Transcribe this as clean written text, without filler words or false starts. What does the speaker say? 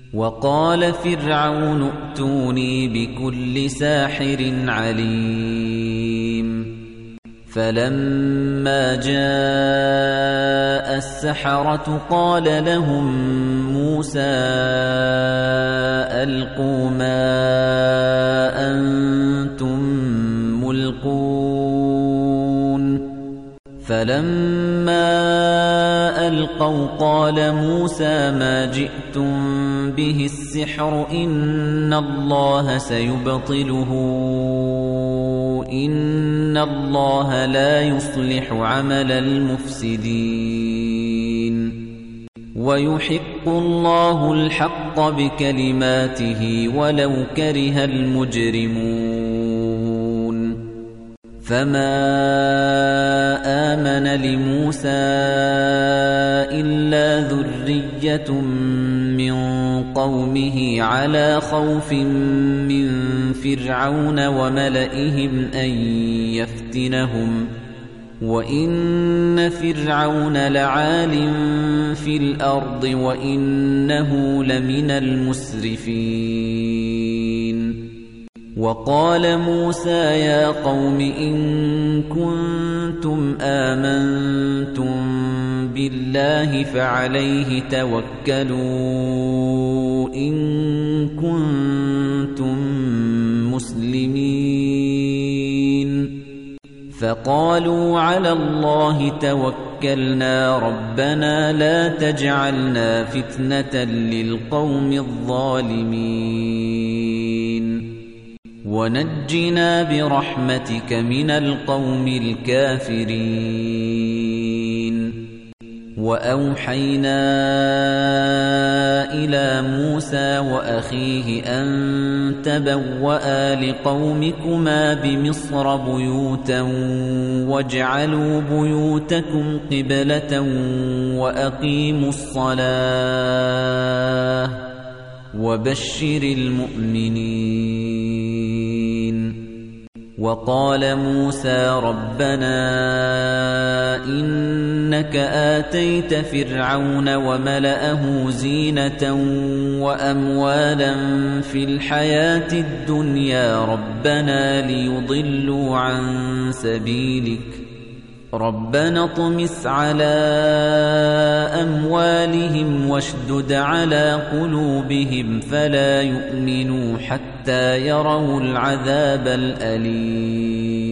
وقال فرعون ائتوني بكل ساحر عليم فلما جاء السحرة قال لهم موسى ألقوا ما أنتم ملقون فلما ألقوا قال موسى ما جئتم به السحر إن الله سيبطله إن الله لا يصلح عمل المفسدين ويحق الله الحق بكلماته ولو كره المجرمون فما آمن لموسى إلا ذرية من قومه على خوف من فرعون وملئهم أن يفتنهم وإن فرعون لعال في الأرض وإنه لمن المسرفين وقال موسى يا قوم إن كنتم آمنتم بالله فعليه توكلوا إن كنتم مسلمين فقالوا على الله توكلنا ربنا لا تجعلنا فتنة للقوم الظالمين ونجنا برحمتك من القوم الكافرين وأوحينا إلى موسى وأخيه أن تبوأ لقومكما بمصر بيوتا واجعلوا بيوتكم قبلة وأقيموا الصلاة وبشر المؤمنين وقال موسى ربنا إنك آتيت فرعون وملأه زينة وأموالا في الحياة الدنيا ربنا ليضلوا عن سبيلك ربنا اطمس على أموالهم واشدد على قلوبهم فلا يؤمنوا حتى يروا العذاب الأليم